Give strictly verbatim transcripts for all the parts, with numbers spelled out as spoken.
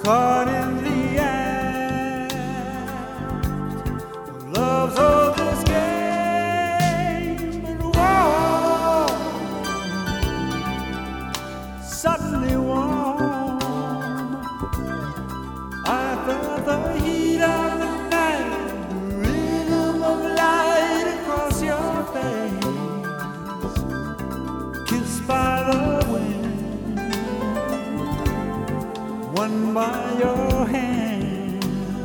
caught in the act of love's oldest game. But whoa, suddenly warm, I felt the heat of the night, the rhythm of light across your face, kissed by the wind, won by your hand,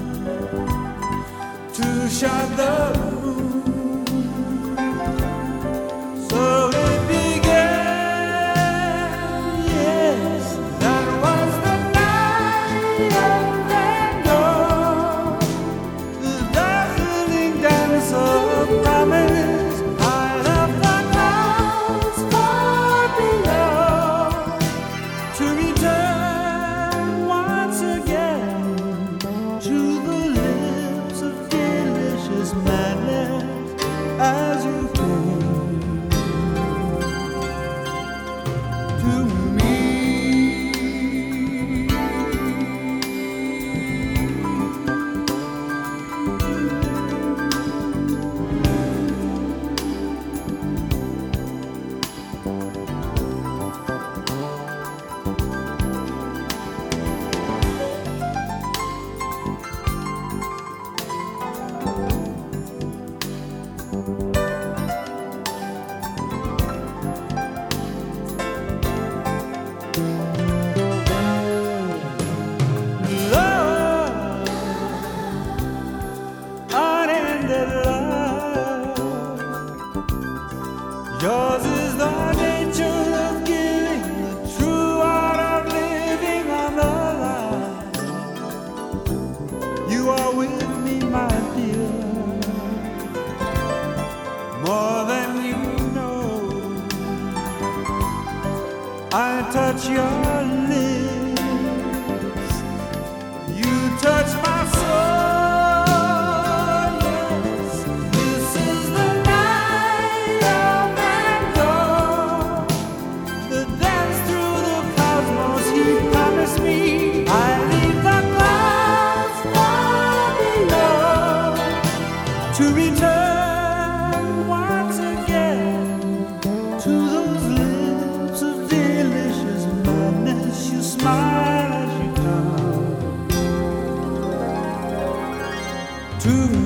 to shut the room. So it began, yes, that was the night of Van Gogh, the dazzling dance of promise. I left the clouds far below to return once again to the lips of delicious madness as you came to me. Love, unended love, yours is the nature of giving, the true art of living on the line. You are with me, my dear, more than you know. I touch your lips, you touch my soul. Yes, this is the night of Van Gogh, the dance through the cosmos he promised me. I leave the clouds far below to return once again to those lips of delicious madness. You smile as you come to